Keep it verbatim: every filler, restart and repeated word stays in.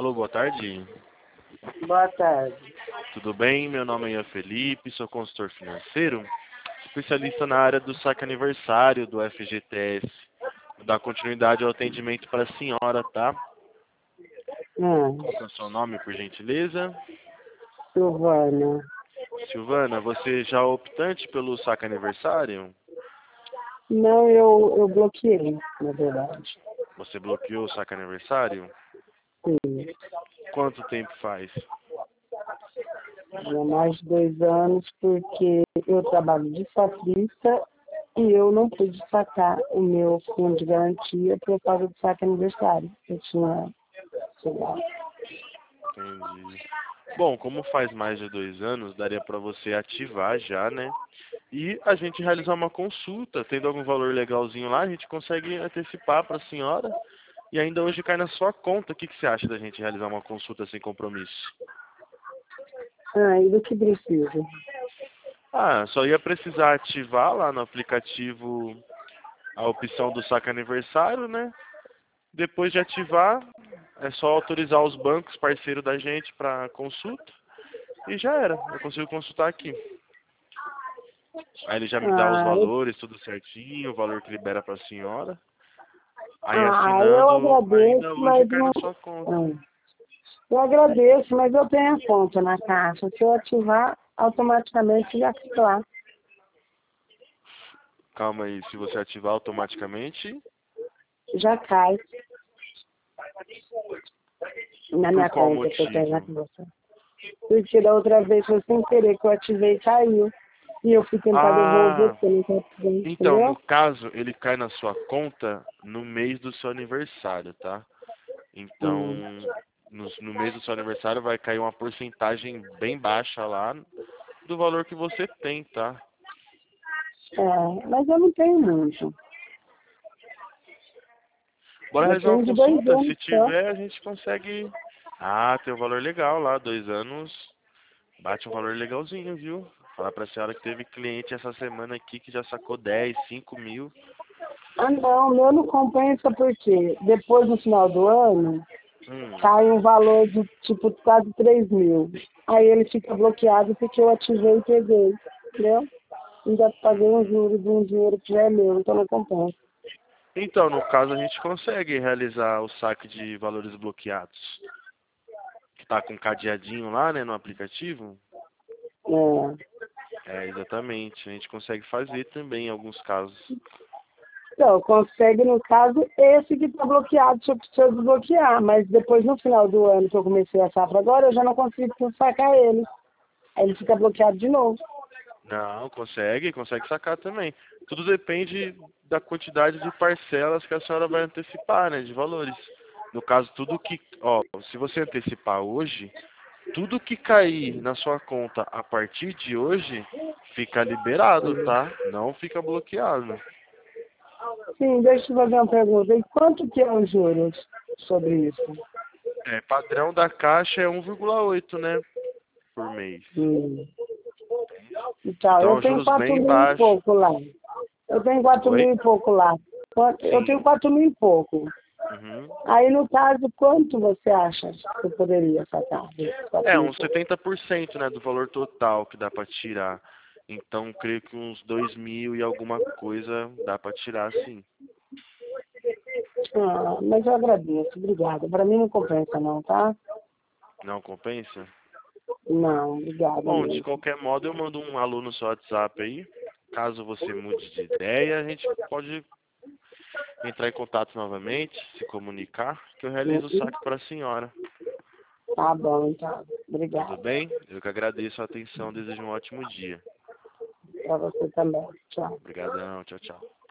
Alô, boa tarde. Boa tarde. Tudo bem? Meu nome é Ian Felipe, sou consultor financeiro, especialista na área do saque aniversário do F G T S. Vou dar continuidade ao atendimento para a senhora, tá? Hum, Qual que é o seu nome, por gentileza? Silvana. Silvana, você já é optante pelo saque aniversário? Não, eu, eu bloqueei, na verdade. Você bloqueou o saque aniversário? Sim. Quanto tempo faz? Há mais de dois anos, porque eu trabalho de sacrista e eu não pude sacar o meu fundo de garantia por causa do saque aniversário. Eu tinha, sei lá. Entendi. Bom, como faz mais de dois anos, daria para você ativar já, né? E a gente realizar uma consulta, tendo algum valor legalzinho lá, a gente consegue antecipar para a senhora e ainda hoje cai na sua conta. O que, que você acha da gente realizar uma consulta sem compromisso? Ah, e do que precisa? Ah, só ia precisar ativar lá no aplicativo a opção do saque aniversário, né? Depois de ativar, é só autorizar os bancos parceiros da gente para consulta e já era. Eu consigo consultar aqui. Aí ele já me dá os Ah, eu, valores, tudo certinho, o valor que libera para a senhora. Aí ah, eu assinando, agradeço, ainda hoje mas cai não. na sua conta. Ah, eu agradeço, mas eu tenho a conta na caixa. Se eu ativar, automaticamente já fica lá. Calma aí, se você ativar automaticamente, Já cai na por minha qual conta que eu tenho na motivo? conta. Porque da outra vez foi sem querer que eu ativei e caiu. E eu fui tentar devolver, Ah, porque eu não estava precisando, então, no entendeu? caso, ele cai na sua conta no mês do seu aniversário, tá? Então, Hum. no, no mês do seu aniversário vai cair uma porcentagem bem baixa lá do valor que você tem, tá? É, mas eu não tenho muito. Bora Eu realizar uma tenho de dois consulta, se anos só. tiver a gente consegue... Ah, tem um valor legal lá, dois anos, bate um valor legalzinho, viu? Falar pra senhora que teve cliente essa semana aqui que já sacou dez, cinco mil. Ah, não, o meu não compensa porque depois no final do ano Hum, cai um valor de tipo quase três mil. Aí ele fica bloqueado porque eu ativei e peguei, entendeu? Ainda paguei um hum. juro de um dinheiro que já é meu, então não compensa. Então, no caso, a gente consegue realizar o saque de valores bloqueados. Que tá com cadeadinho lá, né, no aplicativo. É. É, exatamente. A gente consegue fazer também em alguns casos. Então, consegue, no caso, esse que está bloqueado, se eu, se eu desbloquear. Mas depois, no final do ano que eu comecei a safra agora, eu já não consigo sacar ele. Aí ele fica bloqueado de novo. Não, consegue, consegue sacar também. Tudo depende da quantidade de parcelas que a senhora vai antecipar, né, de valores. No caso, tudo que, ó, se você antecipar hoje, tudo que cair na sua conta a partir de hoje fica liberado, Hum. tá? Não fica bloqueado. Sim, deixa eu fazer uma pergunta. E quanto que é os juros sobre isso? É, padrão da Caixa é um vírgula oito, né, por mês. Hum. Então, eu Então, tenho juros quatro bem mil e baixos. pouco lá. Eu tenho quatro Oi? mil e pouco lá. Quanto- Eu tenho Sim. quatro mil e pouco. Uhum. Aí, no caso, quanto você acha que eu poderia sacar desses quatro É, mil e uns pouco? setenta por cento, né, do valor total que dá para tirar. Então, creio que uns dois mil e alguma coisa dá para tirar, sim. Ah, mas eu agradeço, obrigada. Para mim não compensa não, tá? Não compensa? Não, obrigada Bom, de mesmo. qualquer modo, eu mando um alô no seu WhatsApp aí. Caso você mude de ideia, a gente pode entrar em contato novamente, se comunicar, que eu realizo o saque para a senhora. Tá bom, então. Tudo Obrigada. bem? Eu que agradeço a atenção, desejo um ótimo dia. Para você também. Tchau. Obrigadão, tchau, tchau.